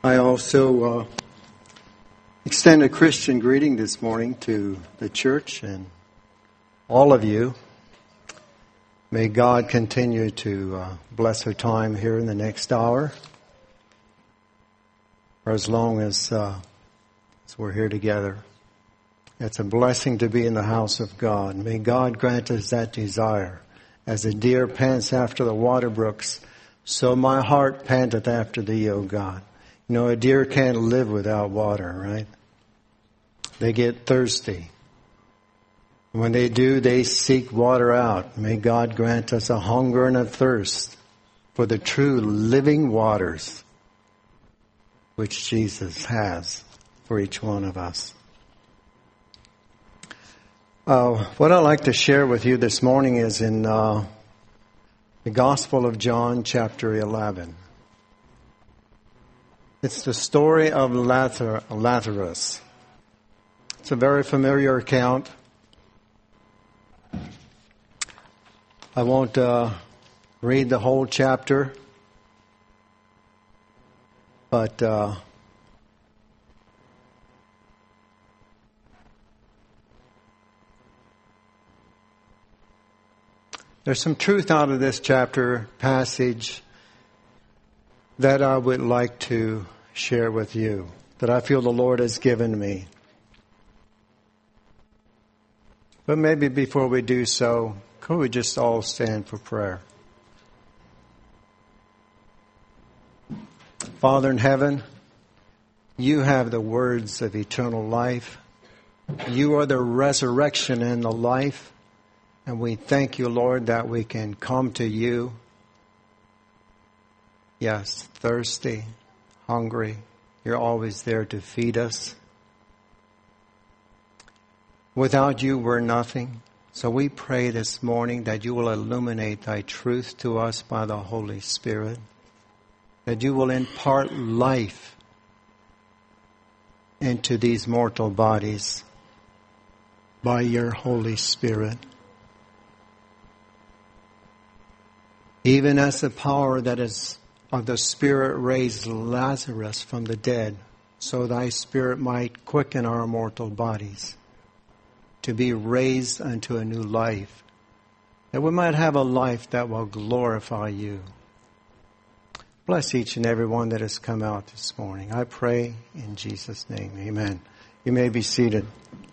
I also extend a Christian greeting this morning to the church and all of you. May God continue to bless our time here in the next hour, or as long as we're here together. It's a blessing to be in the house of God. May God grant us that desire. As a deer pants after the water brooks, so my heart panteth after thee, O God. You know, a deer can't live without water, right? They get thirsty. When they do, they seek water out. May God grant us a hunger and a thirst for the true living waters which Jesus has for each one of us. What I'd like to share with you this morning is in the Gospel of John, chapter 11. It's the story of Lazarus. It's a very familiar account. I won't read the whole chapter, but there's some truth out of this chapter passage that I would like to share with you, that I feel the Lord has given me. But maybe before we do so, could we just all stand for prayer? Father in heaven, you have the words of eternal life. You are the resurrection and the life. And we thank you, Lord, that we can come to you. Yes, thirsty, hungry. You're always there to feed us. Without you, we're nothing. So we pray this morning that you will illuminate thy truth to us by the Holy Spirit. That you will impart life into these mortal bodies by your Holy Spirit. Even as the power that is of the Spirit raised Lazarus from the dead, so thy Spirit might quicken our mortal bodies to be raised unto a new life, that we might have a life that will glorify you. Bless each and every one that has come out this morning. I pray in Jesus' name. Amen. You may be seated.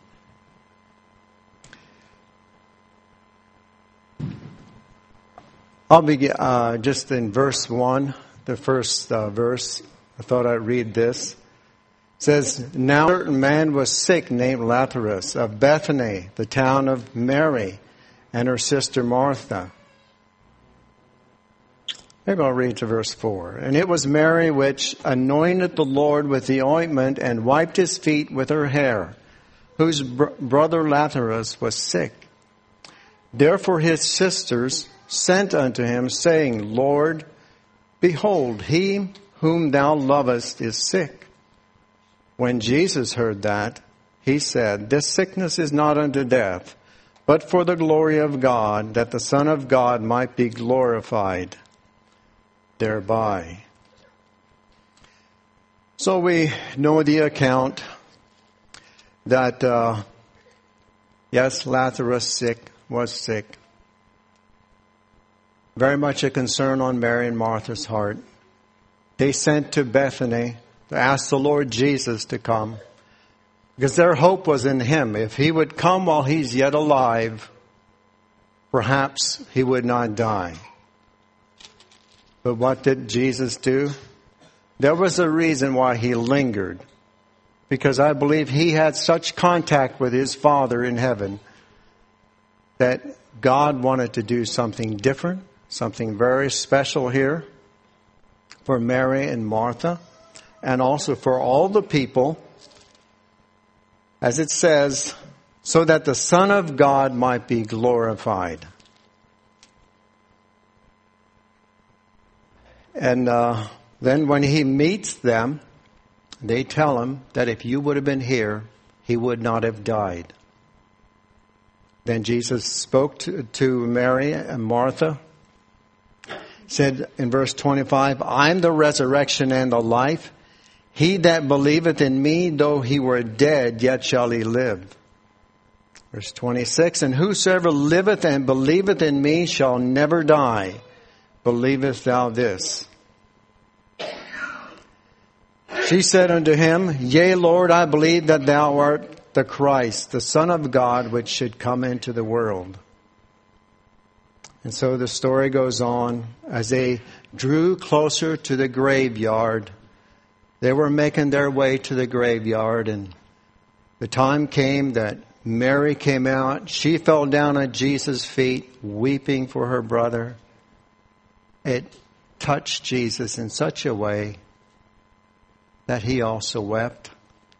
I'll begin just in verse 1, the first verse. I thought I'd read this. It says, Now a certain man was sick named Lazarus of Bethany, the town of Mary, and her sister Martha. Maybe I'll read to verse 4. And it was Mary which anointed the Lord with the ointment and wiped his feet with her hair, whose brother Lazarus was sick. Therefore his sisters sent unto him, saying, Lord, behold, he whom thou lovest is sick. When Jesus heard that, he said, This sickness is not unto death, but for the glory of God, that the Son of God might be glorified thereby. So we know the account that, yes, Lazarus was sick. Very much a concern on Mary and Martha's heart. They sent to Bethany to ask the Lord Jesus to come, because their hope was in him. If he would come while he's yet alive, perhaps he would not die. But what did Jesus do? There was a reason why he lingered, because I believe he had such contact with his Father in heaven that God wanted to do something different, something very special here for Mary and Martha, and also for all the people, as it says, so that the Son of God might be glorified. And then when he meets them, they tell him that if you would have been here, he would not have died. Then Jesus spoke to Mary and Martha, said in verse 25, I'm the resurrection and the life. He that believeth in me, though he were dead, yet shall he live. Verse 26, and whosoever liveth and believeth in me shall never die. Believest thou this? She said unto him, Yea, Lord, I believe that thou art the Christ, the Son of God, which should come into the world. And so the story goes on. As they drew closer to the graveyard, they were making their way to the graveyard, and the time came that Mary came out. She fell down at Jesus' feet, weeping for her brother. It touched Jesus in such a way that he also wept.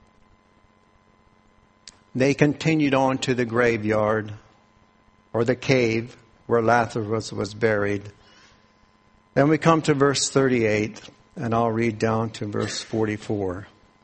They continued on to the graveyard, or the cave, where Lazarus was buried. Then we come to verse 38, and I'll read down to verse 44.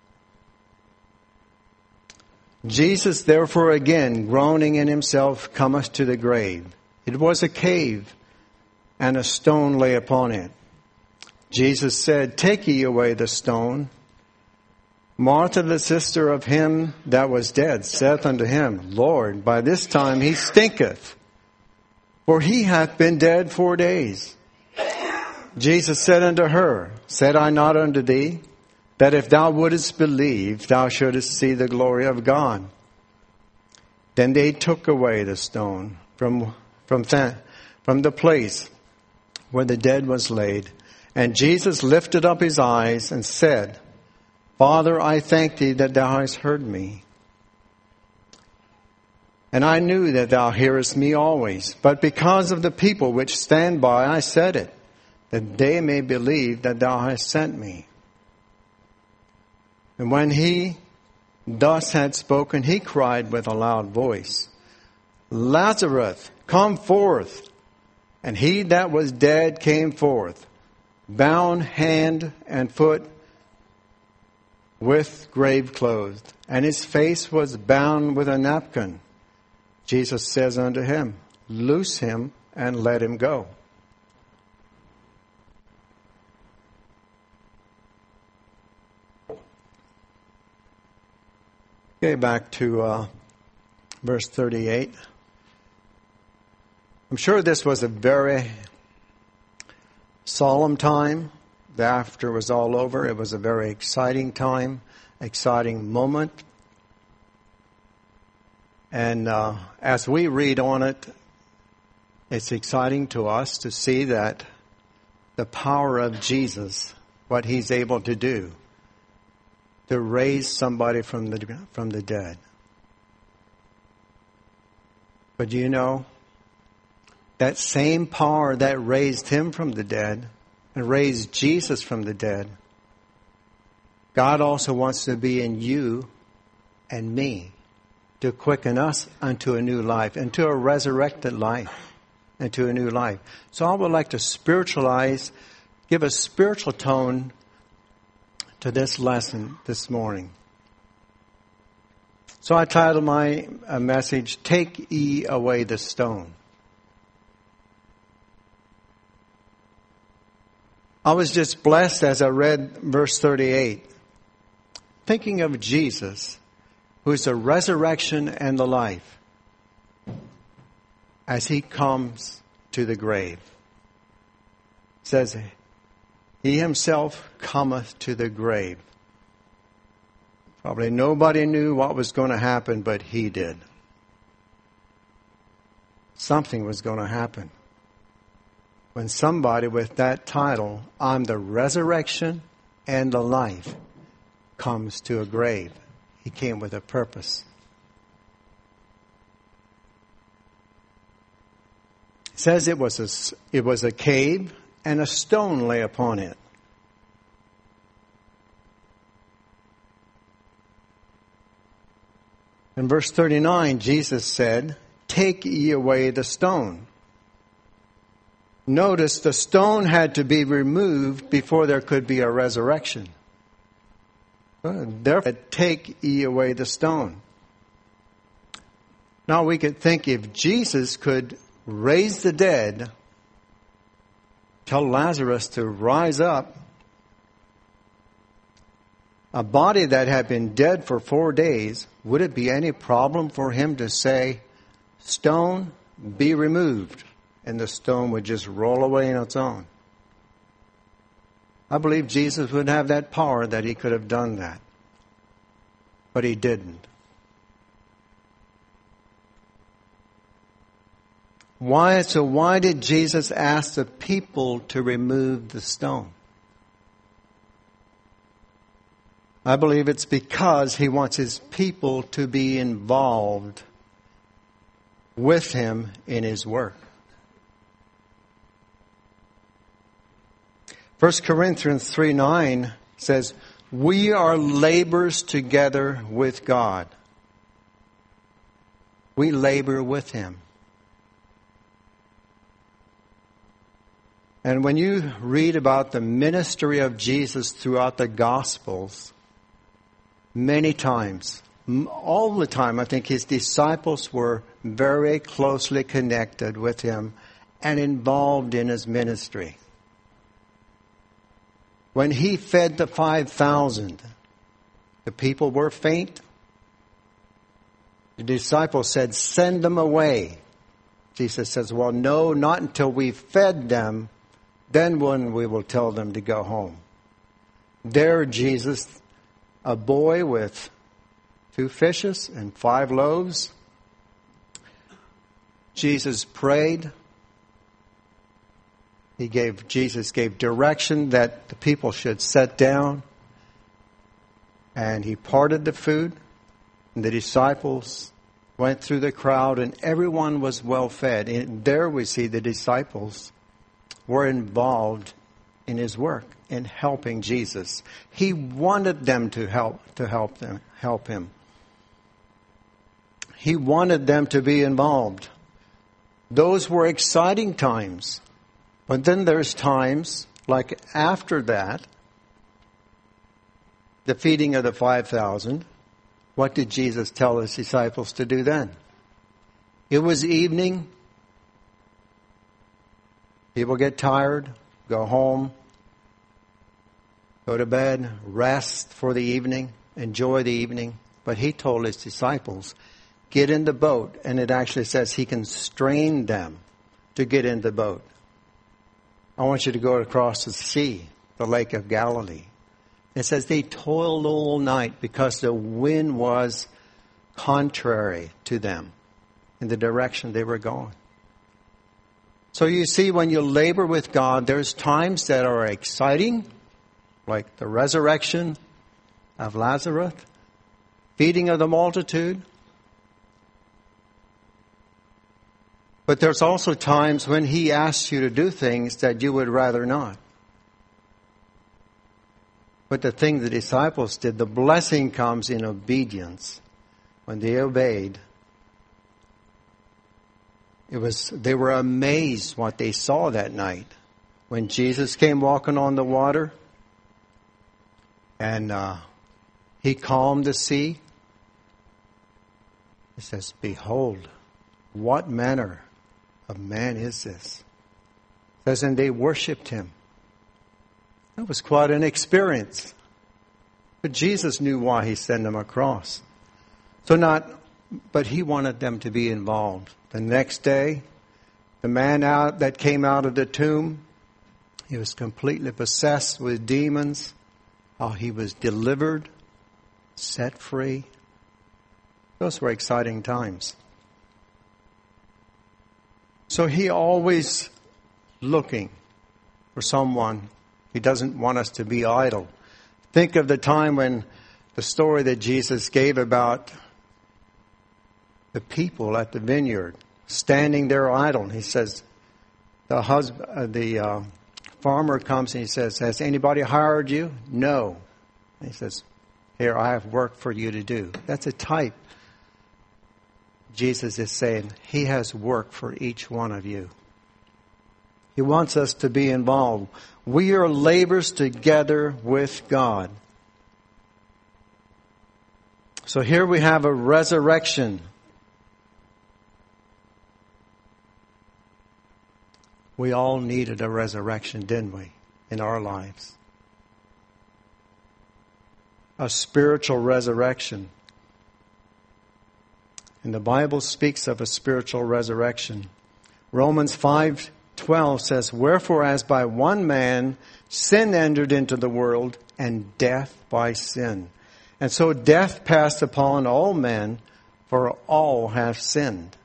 Jesus therefore again, groaning in himself, cometh to the grave. It was a cave, and a stone lay upon it. Jesus said, Take ye away the stone. Martha, the sister of him that was dead, saith unto him, Lord, by this time he stinketh, for he hath been dead 4 days. Jesus said unto her, Said I not unto thee, that if thou wouldest believe, thou shouldest see the glory of God? Then they took away the stone from the place where the dead was laid. And Jesus lifted up his eyes and said, Father, I thank thee that thou hast heard me. And I knew that thou hearest me always. But because of the people which stand by, I said it, that they may believe that thou hast sent me. And when he thus had spoken, he cried with a loud voice, Lazarus, come forth. And he that was dead came forth, bound hand and foot with grave clothes, and his face was bound with a napkin. Jesus says unto him, Loose him and let him go. Okay, back to verse 38. I'm sure this was a very solemn time. After it was all over, it was a very exciting time, exciting moment. And as we read on it, it's exciting to us to see that the power of Jesus, what he's able to do, to raise somebody from the dead. But you know, that same power that raised him from the dead and raised Jesus from the dead, God also wants to be in you and me, to quicken us unto a new life, into a resurrected life, into a new life. So I would like to spiritualize, give a spiritual tone to this lesson this morning. So I titled my message, Take Ye Away the Stone. I was just blessed as I read verse 38, thinking of Jesus, who is the resurrection and the life, as he comes to the grave. It says, he himself cometh to the grave. Probably nobody knew what was going to happen, but he did. Something was going to happen. When somebody with that title, I'm the resurrection and the life, comes to a grave. He came with a purpose. It says it was a cave and a stone lay upon it. In verse 39, Jesus said, Take ye away the stone. Notice the stone had to be removed before there could be a resurrection. Therefore, take ye away the stone. Now we could think if Jesus could raise the dead, tell Lazarus to rise up, a body that had been dead for 4 days, would it be any problem for him to say, "Stone, be removed," and the stone would just roll away on its own? I believe Jesus would have that power that he could have done that. But he didn't. Why? So why did Jesus ask the people to remove the stone? I believe it's because he wants his people to be involved with him in his work. 1 Corinthians 3:9 says, "We are laborers together with God." We labor with him. And when you read about the ministry of Jesus throughout the Gospels, many times, all the time, I think his disciples were very closely connected with him and involved in his ministry. When he fed the 5,000, the people were faint. The disciples said, "Send them away." Jesus says, "Well, no, not until we've fed them. Then when we will tell them to go home." There Jesus, a boy with 2 fishes and 5 loaves. Jesus prayed. Jesus gave direction that the people should sit down. And he parted the food. And the disciples went through the crowd and everyone was well fed. And there we see the disciples were involved in his work, in helping Jesus. He wanted them to help him. He wanted them to be involved. Those were exciting times. But then there's times, like after that, the feeding of the 5,000, what did Jesus tell his disciples to do then? It was evening. People get tired, go home, go to bed, rest for the evening, enjoy the evening. But he told his disciples, get in the boat. And it actually says he constrained them to get in the boat. I want you to go across the sea, the Lake of Galilee. It says they toiled all night because the wind was contrary to them in the direction they were going. So you see, when you labor with God, there's times that are exciting, like the resurrection of Lazarus, feeding of the multitude. But there's also times when he asks you to do things that you would rather not. But the thing the disciples did, the blessing comes in obedience. When they obeyed, they were amazed what they saw that night. When Jesus came walking on the water and he calmed the sea, he says, "Behold, what manner of man is this?" It says, and they worshipped him. That was quite an experience. But Jesus knew why he sent them across. But he wanted them to be involved. The next day, the man that came out of the tomb, he was completely possessed with demons. He was delivered, set free. Those were exciting times. So he always looking for someone. He doesn't want us to be idle. Think of the time when the story that Jesus gave about the people at the vineyard standing there idle. He says, the farmer comes and he says, "Has anybody hired you?" "No." And he says, "Here, I have work for you to do." That's a type. Jesus is saying he has work for each one of you. He wants us to be involved. We are laborers together with God. So here we have a resurrection. We all needed a resurrection, didn't we, in our lives? a spiritual resurrection. And the Bible speaks of a spiritual resurrection. Romans 5:12 says, "Wherefore as by one man sin entered into the world, and death by sin. And so death passed upon all men, for all have sinned."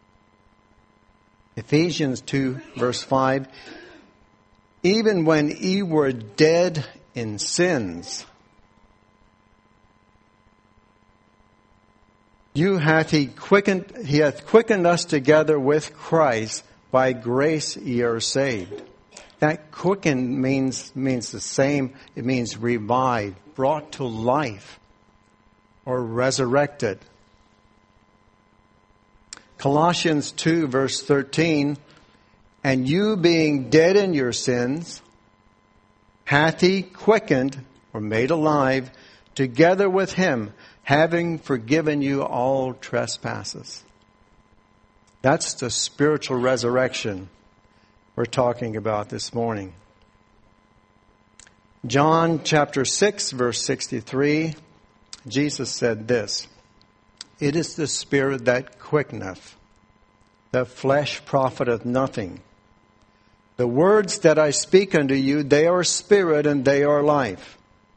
Ephesians 2 verse 5, "Even when ye were dead in sins, he hath quickened us together with Christ, by grace ye are saved." That quicken means the same. It means revived, brought to life, or resurrected. Colossians 2 verse 13, "And you being dead in your sins, hath he quickened," or made alive, "together with him, having forgiven you all trespasses." That's the spiritual resurrection we're talking about this morning. John chapter 6 verse 63, Jesus said this, "It is the Spirit that quickeneth, the flesh profiteth nothing. The words that I speak unto you, they are spirit and they are life."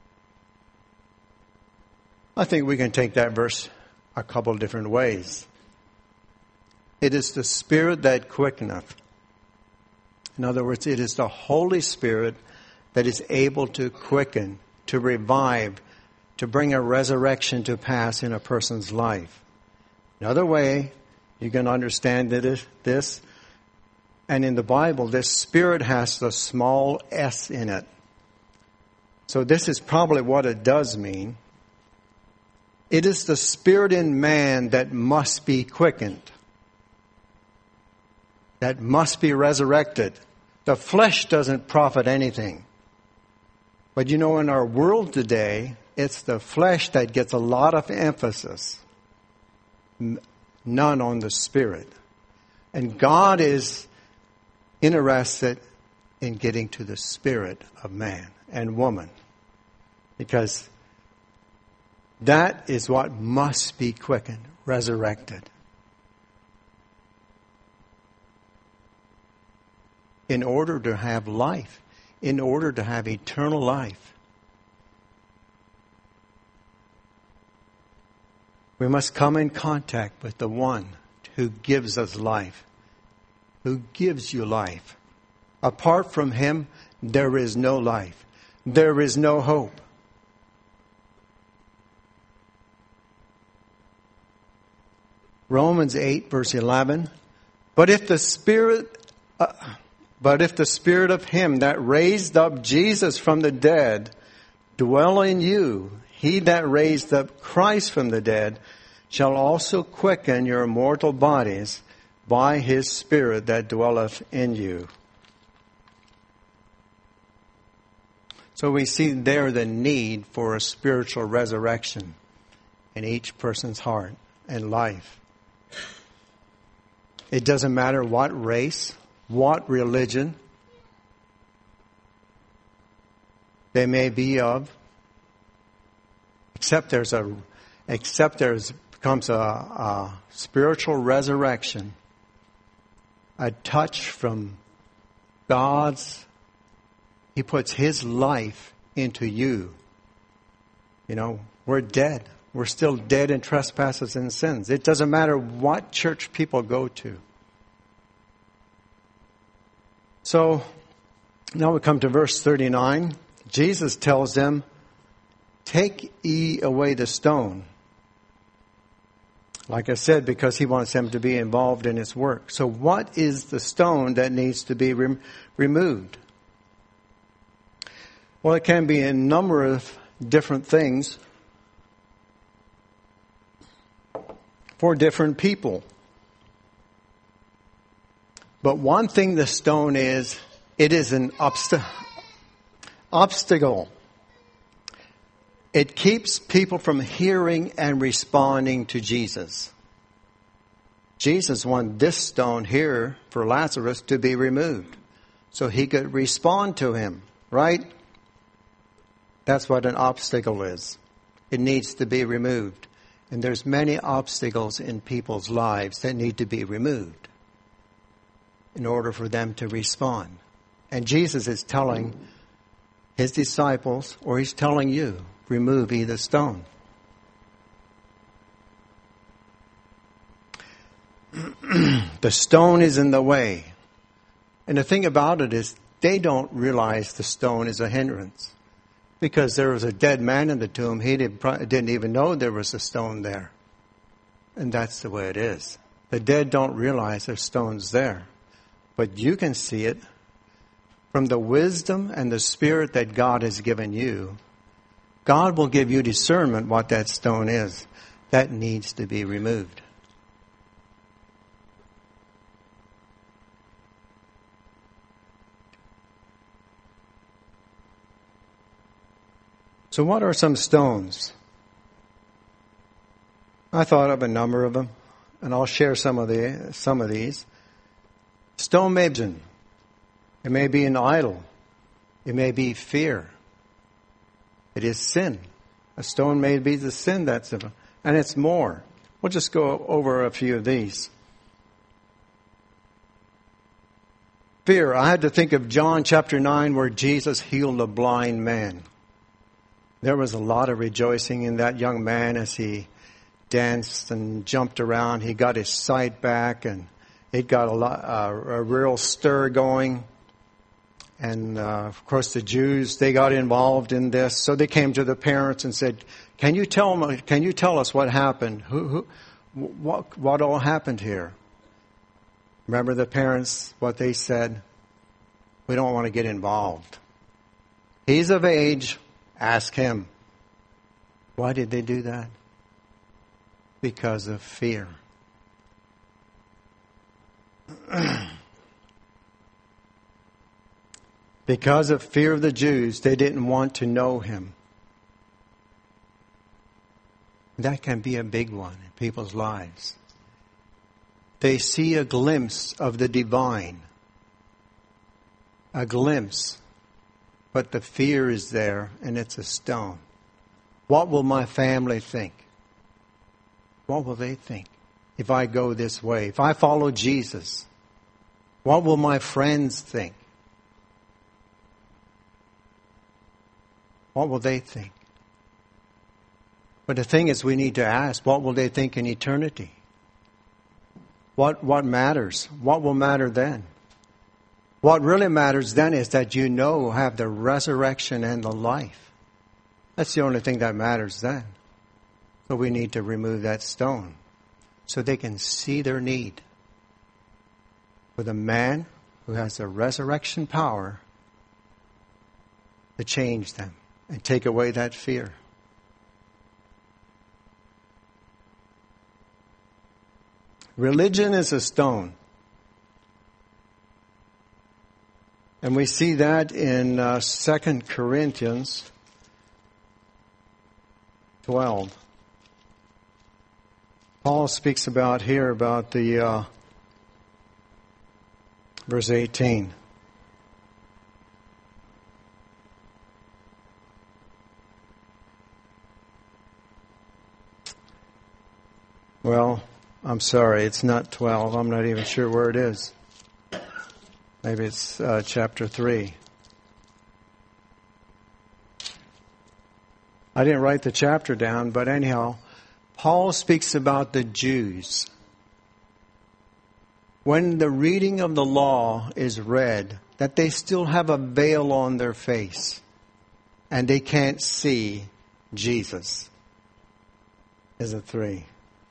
I think we can take that verse a couple of different ways. It is the Spirit that quickeneth. In other words, it is the Holy Spirit that is able to quicken, to revive, to bring a resurrection to pass in a person's life. Another way you can understand this, and in the Bible, this Spirit has the small s in it. So this is probably what it does mean. It is the Spirit in man that must be quickened, that must be resurrected. The flesh doesn't profit anything. But you know, in our world today, it's the flesh that gets a lot of emphasis, none on the Spirit. And God is interested in getting to the spirit of man and woman, because that is what must be quickened, resurrected, in order to have life, in order to have eternal life. We must come in contact with the one who gives us life, who gives you life. Apart from him, there is no life. There is no hope. Romans 8 verse 11, But if the Spirit of him that raised up Jesus from the dead dwell in you, he that raised up Christ from the dead shall also quicken your mortal bodies by his Spirit that dwelleth in you. So we see there the need for a spiritual resurrection in each person's heart and life. It doesn't matter what race, what religion they may be of, except there becomes a spiritual resurrection, a touch from God's. He puts his life into you. You know, we're dead. We're still dead in trespasses and sins. It doesn't matter what church people go to. So, now we come to verse 39. Jesus tells them, Take ye away the stone. Like I said, because he wants them to be involved in his work. So what is the stone that needs to be removed? Well, it can be a number of different things for different people. But one thing the stone is, it is an obstacle. It keeps people from hearing and responding to Jesus. Jesus wanted this stone here for Lazarus to be removed so he could respond to him, right? That's what an obstacle is. It needs to be removed. And there's many obstacles in people's lives that need to be removed in order for them to respond. And Jesus is telling his disciples, or he's telling you, remove either stone. The stone is in the way. And the thing about it is, they don't realize the stone is a hindrance. Because there was a dead man in the tomb, he didn't even know there was a stone there. And that's the way it is. The dead don't realize there's stones there. But you can see it from the wisdom and the spirit that God has given you. God will give you discernment what that stone is. That needs to be removed. So what are some stones? I thought of a number of them, and I'll share some of these. Stone may be, it may be an idol. It may be fear. It is sin. A stone may be the sin and it's more. We'll just go over a few of these. Fear. I had to think of John chapter 9 where Jesus healed a blind man. There was a lot of rejoicing in that young man as he danced and jumped around. He got his sight back, and it got a real stir going. And of course, the Jews, they got involved in this. So they came to the parents and said, "Can you tell us what happened? What all happened here?" Remember the parents, what they said? "We don't want to get involved. He's of age. Ask him." Why did they do that? Because of fear. Because of fear of the Jews, they didn't want to know him. That can be a big one in people's lives. They see a glimpse of the divine. A glimpse. But the fear is there, and it's a stone. What will my family think? What will they think if I go this way? If I follow Jesus, what will my friends think? What will they think? But the thing is, we need to ask, what will they think in eternity? What matters? What will matter then? What really matters then is that you have the resurrection and the life. That's the only thing that matters then. So we need to remove that stone so they can see their need with a man who has the resurrection power to change them and take away that fear. Religion is a stone. And we see that in 2 Corinthians 12. Paul speaks about the verse 18. Well, I'm sorry, it's not 12. I'm not even sure where it is. Maybe it's chapter 3. I didn't write the chapter down, but anyhow, Paul speaks about the Jews. When the reading of the law is read, that they still have a veil on their face, and they can't see Jesus. Is a 3.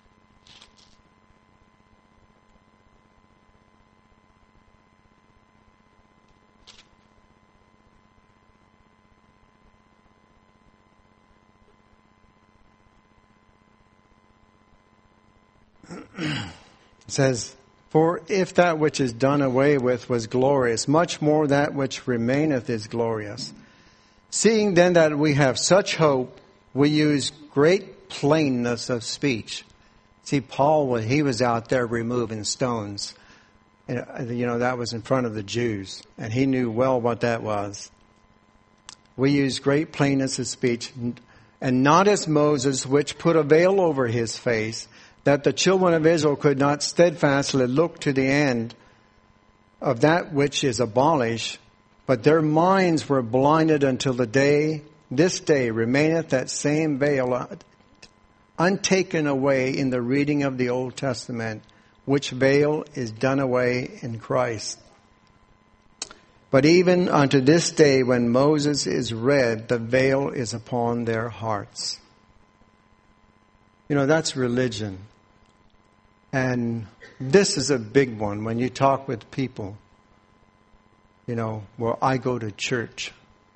It says, "For if that which is done away with was glorious, much more that which remaineth is glorious. Seeing then that we have such hope, we use great plainness of speech." See, Paul, he was out there removing stones. That was in front of the Jews, and he knew well what that was. We use great plainness of speech and not as Moses, which put a veil over his face, that the children of Israel could not steadfastly look to the end of that which is abolished, but their minds were blinded until this day remaineth that same veil untaken away in the reading of the Old Testament, which veil is done away in Christ. But even unto this day when Moses is read, the veil is upon their hearts. You know, that's religion. And this is a big one when you talk with people. You know, well, I go to church.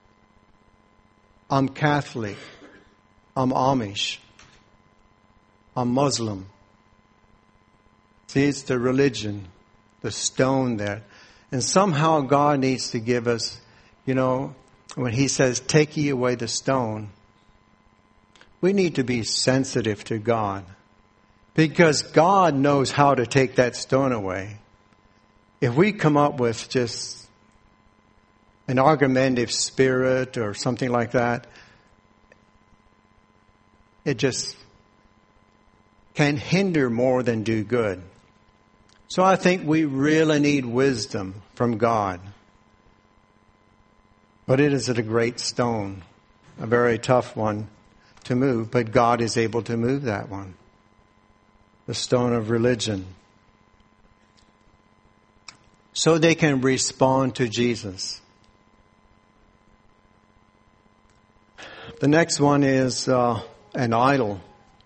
I'm Catholic. I'm Amish. I'm Muslim. See, it's the religion, the stone there. And somehow God needs to give us, you know, when He says, take ye away the stone, we need to be sensitive to God. Because God knows how to take that stone away. If we come up with just an argumentative spirit or something like that, it just can hinder more than do good. So I think we really need wisdom from God. But it is a great stone, a very tough one to move, but God is able to move that one. The stone of religion. So they can respond to Jesus. The next one is an idol.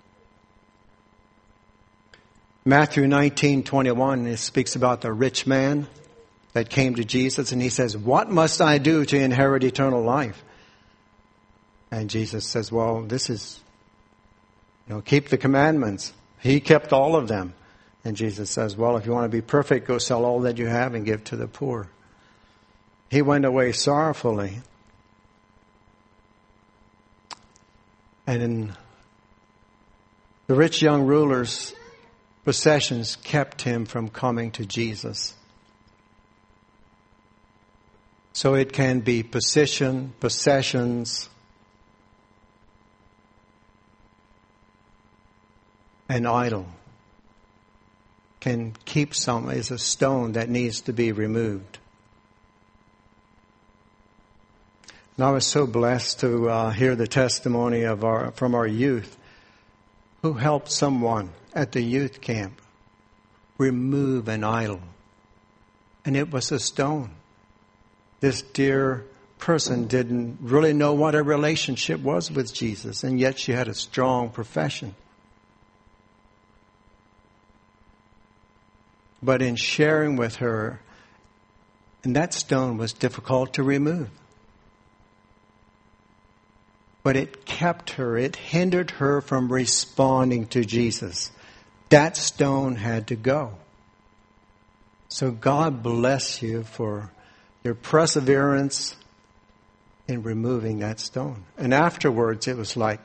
Matthew 19:21, it speaks about the rich man that came to Jesus, and he says, what must I do to inherit eternal life? And Jesus says, well, this is, keep the commandments. He kept all of them. And Jesus says, well, if you want to be perfect, go sell all that you have and give to the poor. He went away sorrowfully. And the rich young ruler's possessions kept him from coming to Jesus. So it can be possessions, an idol can keep is a stone that needs to be removed. And I was so blessed to hear the testimony from our youth who helped someone at the youth camp remove an idol. And it was a stone. This dear person didn't really know what her relationship was with Jesus, and yet she had a strong profession. But in sharing with her, and that stone was difficult to remove. But it kept her, it hindered her from responding to Jesus. That stone had to go. So God bless you for your perseverance in removing that stone. And afterwards it was like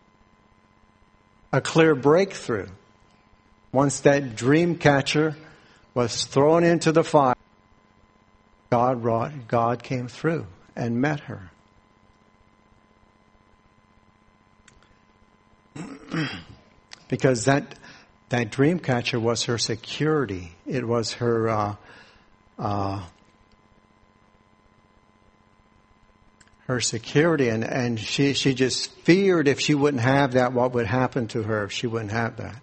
a clear breakthrough. Once that dream catcher was thrown into the fire, God came through and met her. Because that dream catcher was her security. It was her security, and she just feared if she wouldn't have that, what would happen to her if she wouldn't have that.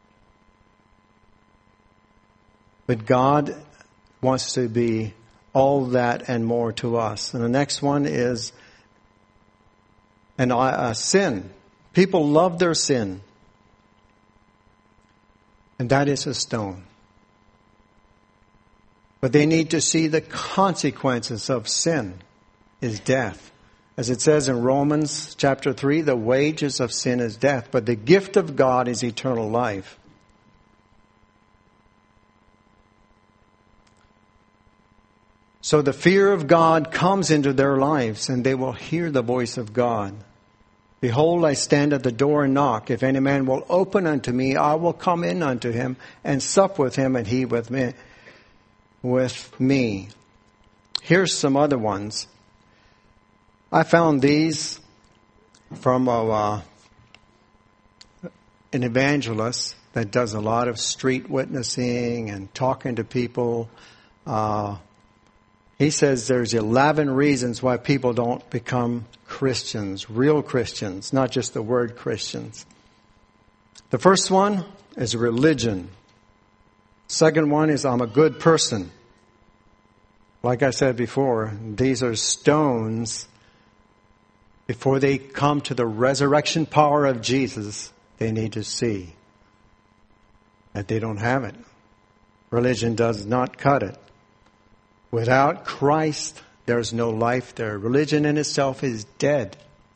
But God wants to be all that and more to us. And the next one is sin. People love their sin. And that is a stone. But they need to see the consequences of sin is death. As it says in Romans chapter 3, the wages of sin is death, but the gift of God is eternal life. So the fear of God comes into their lives, and they will hear the voice of God. Behold, I stand at the door and knock. If any man will open unto me, I will come in unto him and sup with him, and he with me. Here's some other ones. I found these from an evangelist that does a lot of street witnessing and talking to people. He says there's 11 reasons why people don't become Christians, real Christians, not just the word Christians. The first one is religion. Second one is I'm a good person. Like I said before, these are stones. Before they come to the resurrection power of Jesus, they need to see that they don't have it. Religion does not cut it. Without Christ, there's no life there. Religion in itself is dead.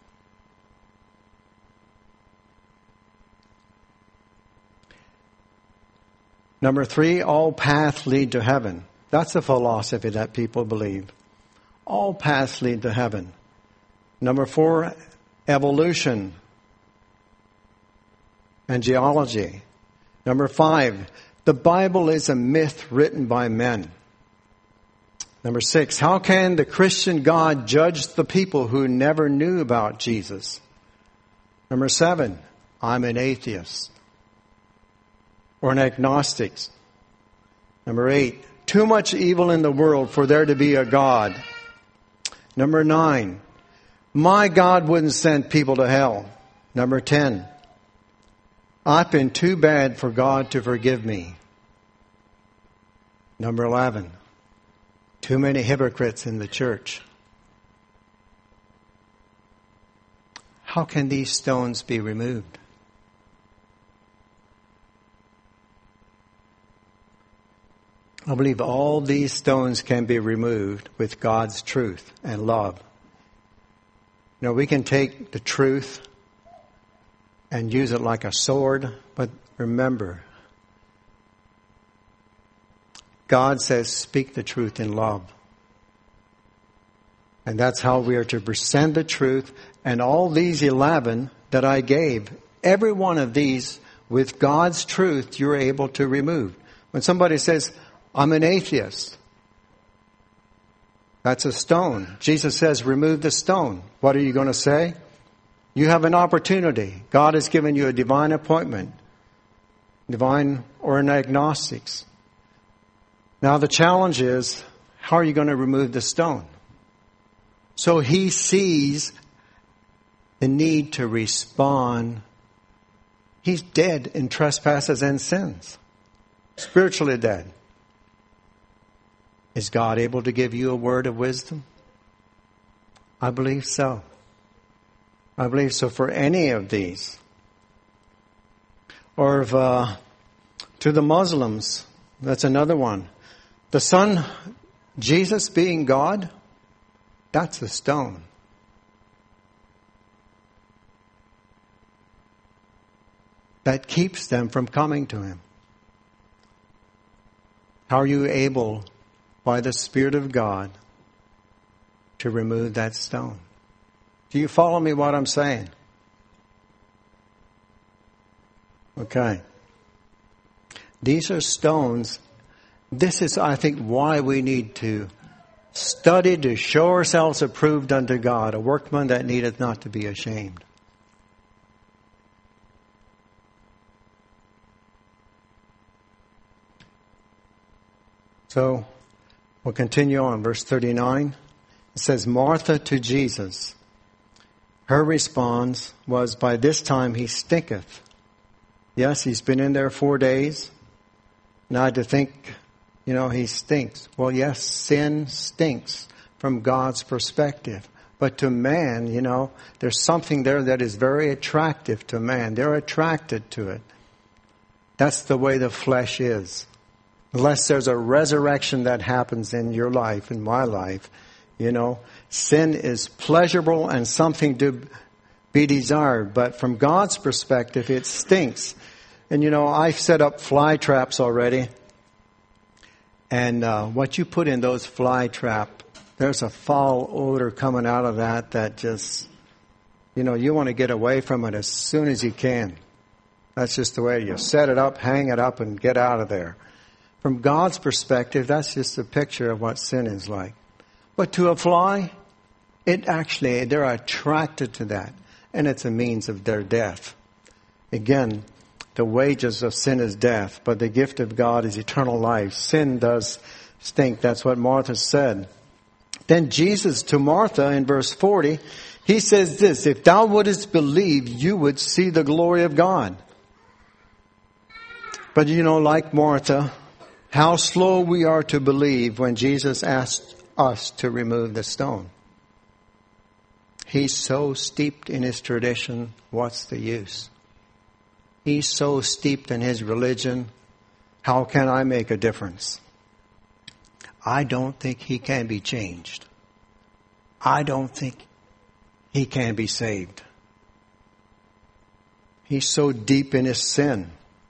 Number 3, all paths lead to heaven. That's a philosophy that people believe. All paths lead to heaven. Number 4, evolution and geology. Number 5, the Bible is a myth written by men. Number 6, how can the Christian God judge the people who never knew about Jesus? Number 7, I'm an atheist or an agnostic. Number 8, too much evil in the world for there to be a God. Number 9, my God wouldn't send people to hell. Number 10, I've been too bad for God to forgive me. Number 11, too many hypocrites in the church. How can these stones be removed? I believe all these stones can be removed with God's truth and love. You know, we can take the truth and use it like a sword, but remember, God says, speak the truth in love. And that's how we are to present the truth. And all these 11 that I gave, every one of these with God's truth, you're able to remove. When somebody says, I'm an atheist, that's a stone. Jesus says, remove the stone. What are you going to say? You have an opportunity. God has given you a divine appointment. Divine or an agnostics. Now the challenge is, how are you going to remove the stone? So he sees the need to respond. He's dead in trespasses and sins. Spiritually dead. Is God able to give you a word of wisdom? I believe so. I believe so for any of these. Or if, to the Muslims, that's another one. The Son, Jesus being God, that's a stone. That keeps them from coming to Him. How are you able, by the Spirit of God, to remove that stone? Do you follow me what I'm saying? Okay. These are stones. This is, I think, why we need to study to show ourselves approved unto God, a workman that needeth not to be ashamed. So, we'll continue on. Verse 39. It says, Martha to Jesus. Her response was, by this time he stinketh. Yes, he's been in there 4 days. And I had to think, he stinks. Well, yes, sin stinks from God's perspective. But to man, there's something there that is very attractive to man. They're attracted to it. That's the way the flesh is. Unless there's a resurrection that happens in your life, in my life, sin is pleasurable and something to be desired. But from God's perspective, it stinks. And I've set up fly traps already. And what you put in those fly trap, there's a foul odor coming out of that just, you want to get away from it as soon as you can. That's just the way you set it up, hang it up, and get out of there. From God's perspective, that's just a picture of what sin is like. But to a fly, they're attracted to that. and it's a means of their death. Again, the wages of sin is death, but the gift of God is eternal life. Sin does stink. That's what Martha said. Then Jesus to Martha in verse 40, he says this, if thou wouldest believe, you would see the glory of God. But like Martha, how slow we are to believe when Jesus asked us to remove the stone. He's so steeped in his tradition, what's the use? He's so steeped in his religion, how can I make a difference? I don't think he can be changed. I don't think he can be saved. He's so deep in his sin.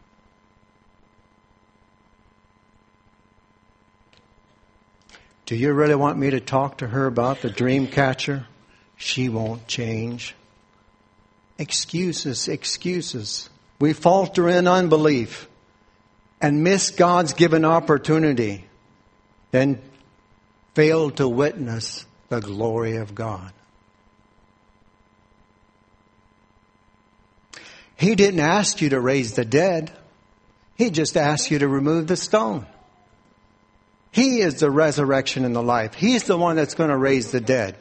Do you really want me to talk to her about the dream catcher? She won't change. Excuses, excuses. We falter in unbelief and miss God's given opportunity, then fail to witness the glory of God. He didn't ask you to raise the dead. He just asked you to remove the stone. He is the resurrection and the life. He's the one that's going to raise the dead.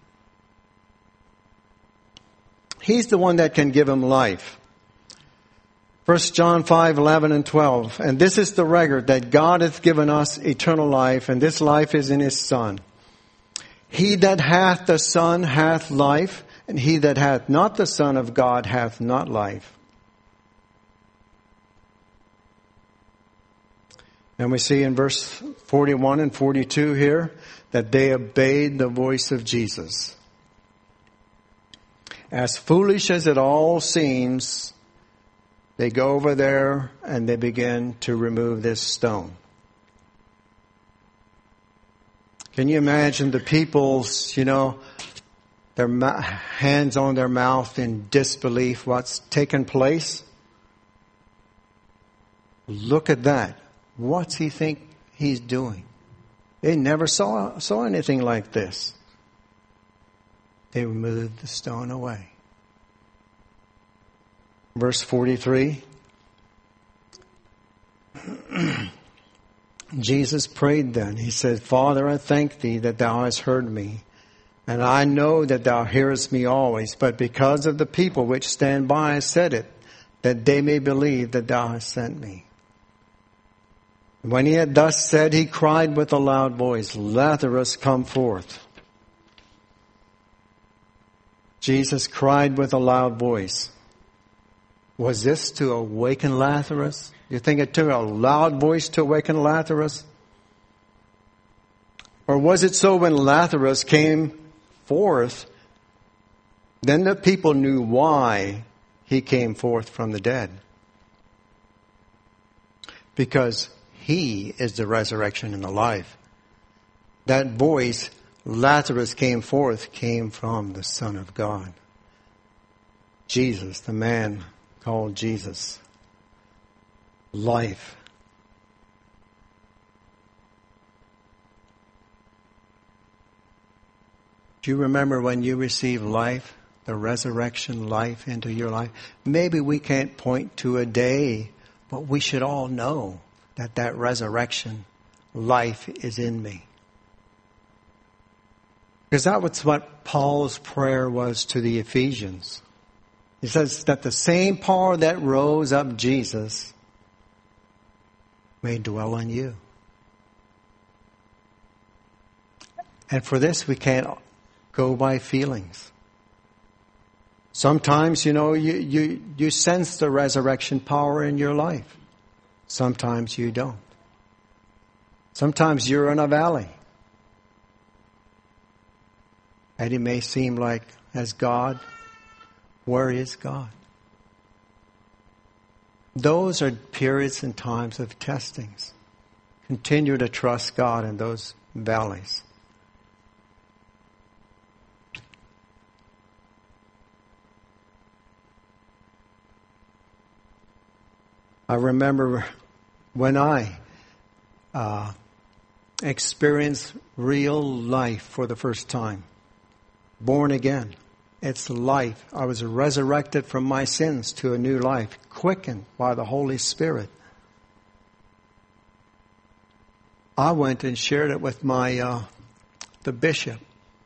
He's the one that can give him life. 1 John 5:11 and 12. And this is the record that God hath given us eternal life, and this life is in his Son. He that hath the Son hath life, and he that hath not the Son of God hath not life. And we see in verse 41 and 42 here that they obeyed the voice of Jesus. As foolish as it all seems, they go over there and they begin to remove this stone. Can you imagine the people's, their hands on their mouth in disbelief, what's taken place? Look at that. What's he think he's doing? They never saw anything like this. They removed the stone away. Verse 43. Jesus prayed then. He said, Father, I thank thee that thou hast heard me. And I know that thou hearest me always. But because of the people which stand by, I said it, that they may believe that thou hast sent me. When he had thus said, he cried with a loud voice, Lazarus, come forth. Jesus cried with a loud voice. Was this to awaken Lazarus? You think it took a loud voice to awaken Lazarus? Or was it so when Lazarus came forth, then the people knew why he came forth from the dead? Because he is the resurrection and the life. That voice, Lazarus came forth, came from the Son of God. Jesus, the man called Jesus. Life. Do you remember when you received life, the resurrection life into your life? Maybe we can't point to a day, but we should all know that resurrection life is in me. Because that was what Paul's prayer was to the Ephesians. He says that the same power that rose up Jesus may dwell in you. And for this, we can't go by feelings. Sometimes, you sense the resurrection power in your life. Sometimes you don't. Sometimes you're in a valley. And it may seem like, as God, where is God? Those are periods and times of testings. Continue to trust God in those valleys. I remember when I experienced real life for the first time, born again. It's life. I was resurrected from my sins to a new life, quickened by the Holy Spirit. I went and shared it with the bishop.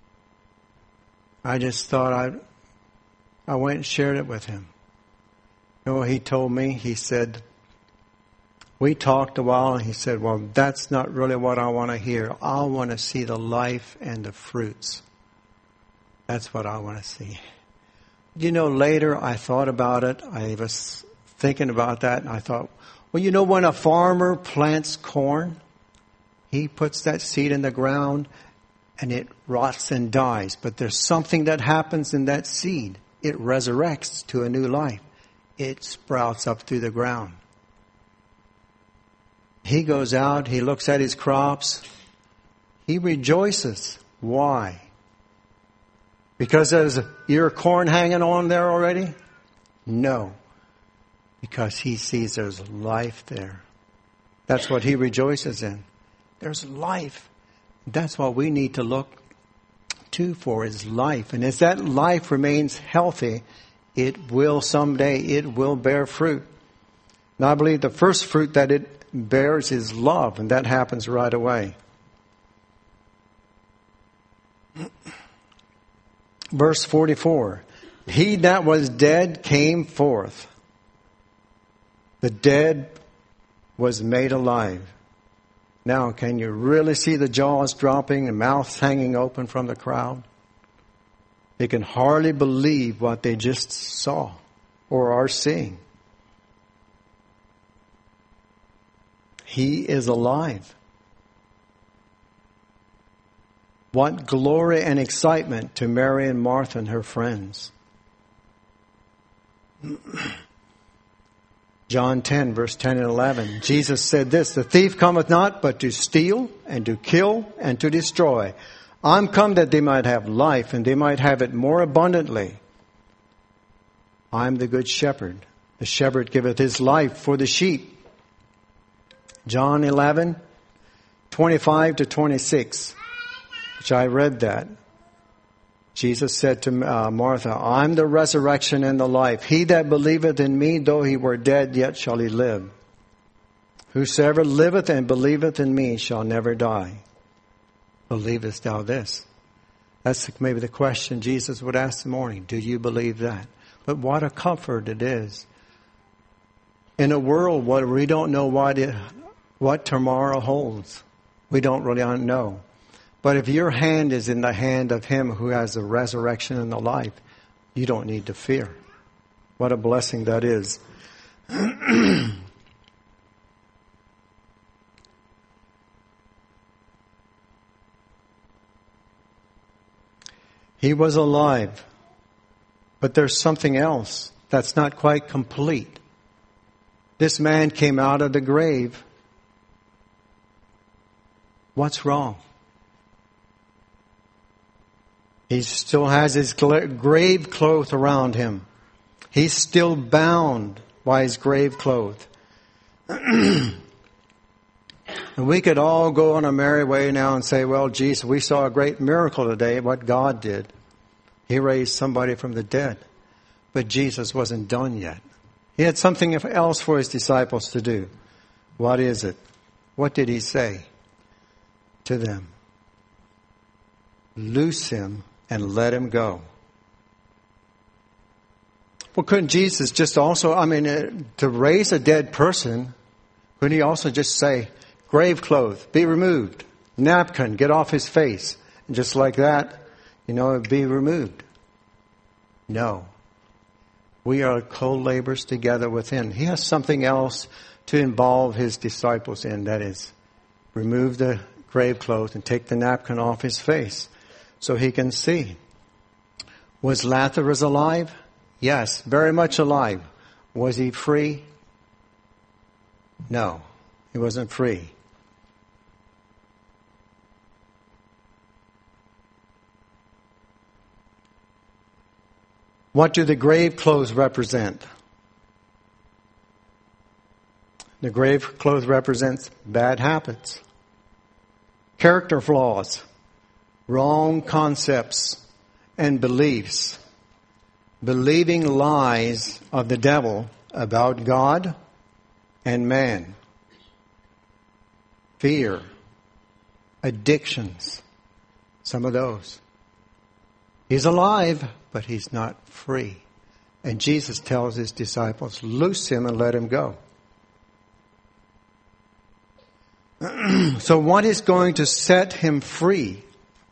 I just thought I went and shared it with him. You know what he told me? He said, we talked a while, and he said, well, that's not really what I want to hear. I want to see the life and the fruits. That's what I want to see. You know, later I thought about it. I was thinking about that, and I thought, well, you know, when a farmer plants corn, he puts that seed in the ground and it rots and dies. But there's something that happens in that seed. It resurrects to a new life. It sprouts up through the ground. He goes out, he looks at his crops. He rejoices. Why? Because there's your corn hanging on there already? No. Because he sees there's life there. That's what he rejoices in. There's life. That's what we need to look to for, is life. And as that life remains healthy, it will someday, it will bear fruit. And I believe the first fruit that it bears is love, and that happens right away. Verse 44, he that was dead came forth. The dead was made alive. Now, can you really see the jaws dropping and mouths hanging open from the crowd? They can hardly believe what they just saw or are seeing. He is alive. What glory and excitement to Mary and Martha and her friends. John 10, verse 10 and 11. Jesus said this, the thief cometh not but to steal and to kill and to destroy. I'm come that they might have life and they might have it more abundantly. I'm the good shepherd. The shepherd giveth his life for the sheep. John 11, 25 to 26, which I read that. Jesus said to Martha, I'm the resurrection and the life. He that believeth in me, though he were dead, yet shall he live. Whosoever liveth and believeth in me shall never die. Believest thou this? That's maybe the question Jesus would ask this morning. Do you believe that? But what a comfort it is. In a world where we don't know what tomorrow holds. We don't really know. But if your hand is in the hand of him who has the resurrection and the life, you don't need to fear. What a blessing that is. He was alive. But there's something else that's not quite complete. This man came out of the grave. What's wrong? He still has his grave clothes around him. He's still bound by his grave clothes. And we could all go on a merry way now and say, well, Jesus, we saw a great miracle today, what God did. He raised somebody from the dead. But Jesus wasn't done yet. He had something else for his disciples to do. What is it? What did he say to them? Loose him and let him go. Well, couldn't Jesus just also, to raise a dead person, couldn't he also just say, grave clothes, be removed, napkin, get off his face, and just like that, be removed? No. We are co-laborers together with him. He has something else to involve his disciples in, that is, remove the grave clothes and take the napkin off his face so he can see. Was Lazarus alive? Yes, very much alive. Was he free? No, he wasn't free. What do the grave clothes represent? The grave clothes represents bad habits, character flaws, wrong concepts and beliefs. believing lies of the devil about God and man. Fear, addictions, some of those. He's alive, but he's not free. And Jesus tells his disciples, loose him and let him go. So what is going to set him free?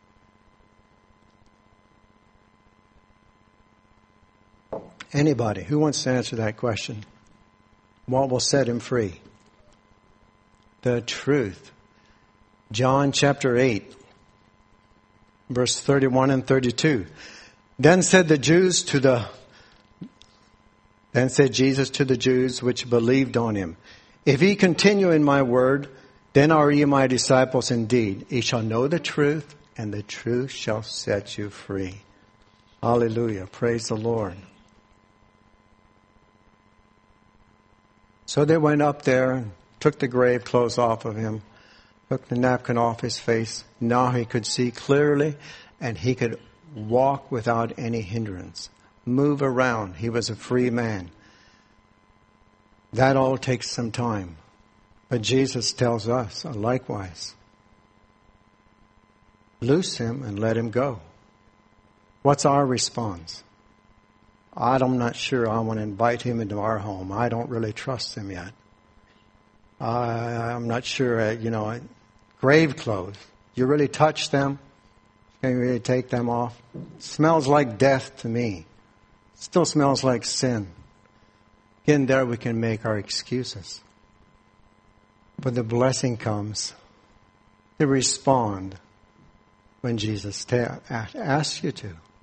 Anybody who wants to answer that question? What will set him free? The truth. John chapter 8, verse 31 and 32. Then said Jesus to the Jews which believed on him, if ye continue in my word, then are ye my disciples indeed. Ye shall know the truth, and the truth shall set you free. Hallelujah. Praise the Lord. So they went up there and took the grave clothes off of him, took the napkin off his face. Now he could see clearly, and he could walk without any hindrance, move around. He was a free man. That all takes some time. But Jesus tells us likewise, loose him and let him go. What's our response? I'm not sure I want to invite him into our home. I don't really trust him yet. I'm not sure, grave clothes. You really touch them? Can you really take them off? It smells like death to me. It still smells like sin. Again, there we can make our excuses. But the blessing comes to respond when Jesus asks you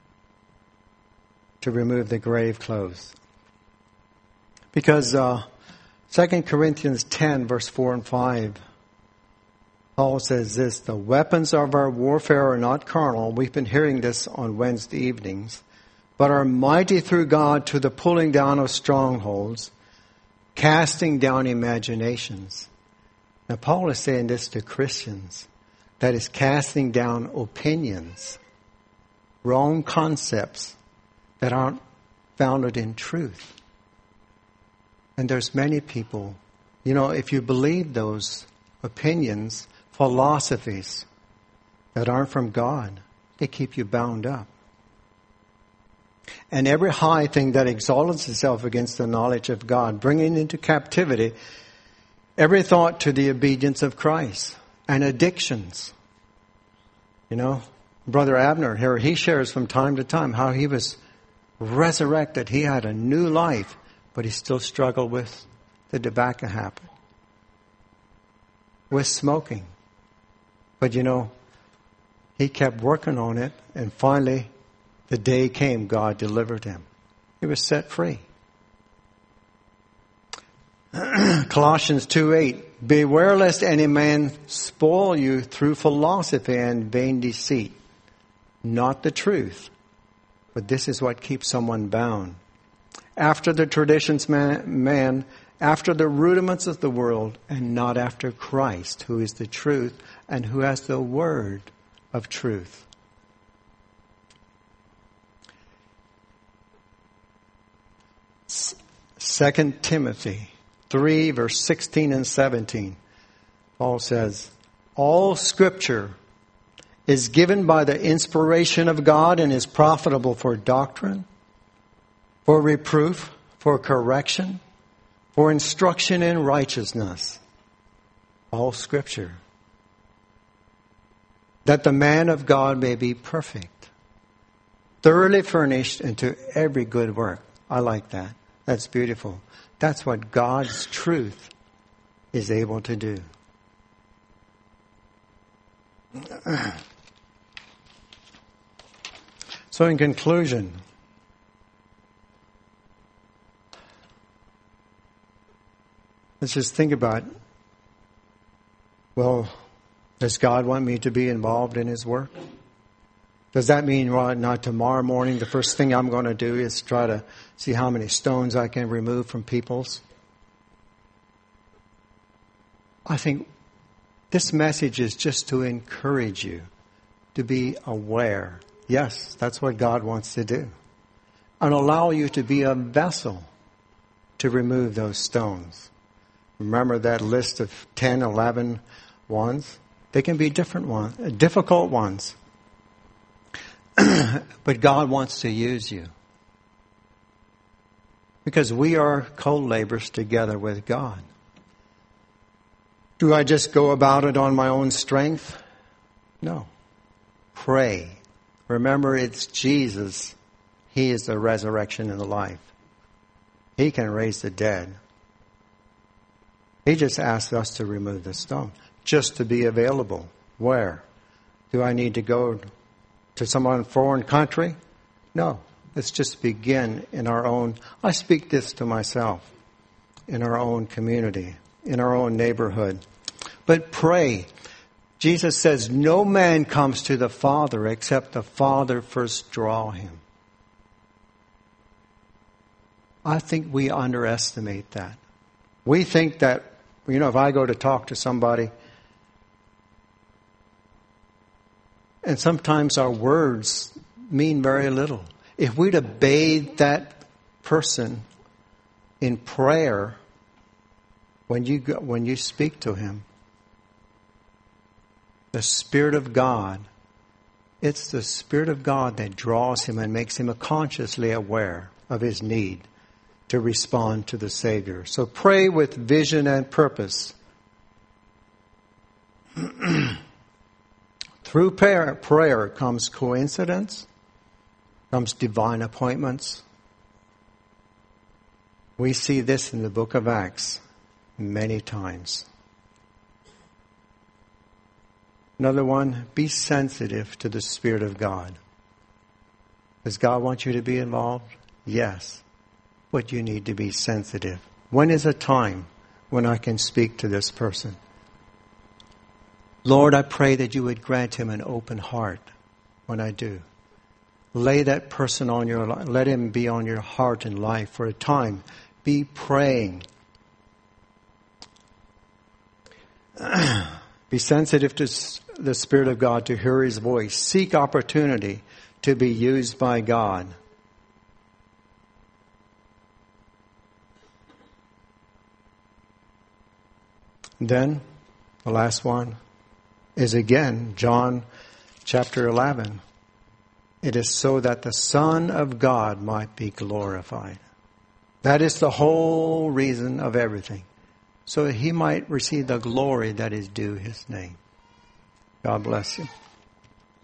to remove the grave clothes. Because 2 Corinthians 10, verse 4 and 5, Paul says this, the weapons of our warfare are not carnal. We've been hearing this on Wednesday evenings, but are mighty through God to the pulling down of strongholds, casting down imaginations. Now, Paul is saying this to Christians, that is casting down opinions, wrong concepts that aren't founded in truth. And there's many people, if you believe those opinions, philosophies that aren't from God, they keep you bound up. And every high thing that exalts itself against the knowledge of God, bringing into captivity every thought to the obedience of Christ. And addictions. Brother Abner here, he shares from time to time how he was resurrected. He had a new life, but he still struggled with the tobacco habit, with smoking. But he kept working on it, and finally the day came, God delivered him. He was set free. Colossians 2:8, beware lest any man spoil you through philosophy and vain deceit. Not the truth, but this is what keeps someone bound. After the traditions man, after the rudiments of the world, and not after Christ, who is the truth and who has the word of truth. Second Timothy 3, verse 16 and 17. Paul says, all Scripture is given by the inspiration of God and is profitable for doctrine, for reproof, for correction, for instruction in righteousness. All Scripture. That the man of God may be perfect, thoroughly furnished into every good work. I like that. That's beautiful. That's what God's truth is able to do. So in conclusion, let's just think about, well, does God want me to be involved in His work? Does that mean, well, not tomorrow morning, the first thing I'm going to do is try to see how many stones I can remove from people's? I think this message is just to encourage you to be aware. Yes, that's what God wants to do. and allow you to be a vessel to remove those stones. Remember that list of 10, 11 ones? They can be different ones, difficult ones. But God wants to use you. Because we are co-laborers together with God. Do I just go about it on my own strength? No. Pray. Remember, it's Jesus. He is the resurrection and the life. He can raise the dead. He just asks us to remove the stone. Just to be available. Where? Do I need to go to some foreign country? No. Let's just begin in our own, I speak this to myself, in our own community, in our own neighborhood. But pray. Jesus says, no man comes to the Father except the Father first draw him. I think we underestimate that. We think that, if I go to talk to somebody, and sometimes our words mean very little. If we'd have bathed that person in prayer when you speak to him, the Spirit of God, it's the Spirit of God that draws him and makes him consciously aware of his need to respond to the Savior. So pray with vision and purpose. Through prayer comes coincidence, comes divine appointments. We see this in the book of Acts many times. Another one, be sensitive to the Spirit of God. Does God want you to be involved? Yes. But you need to be sensitive. When is a time when I can speak to this person? Lord, I pray that you would grant him an open heart when I do. Lay that person on your life. Let him be on your heart and life for a time. Be praying. Be sensitive to the Spirit of God, to hear his voice. Seek opportunity to be used by God. Then, the last one is again John chapter 11. It is so that the Son of God might be glorified. That is the whole reason of everything. So that he might receive the glory that is due his name. God bless you.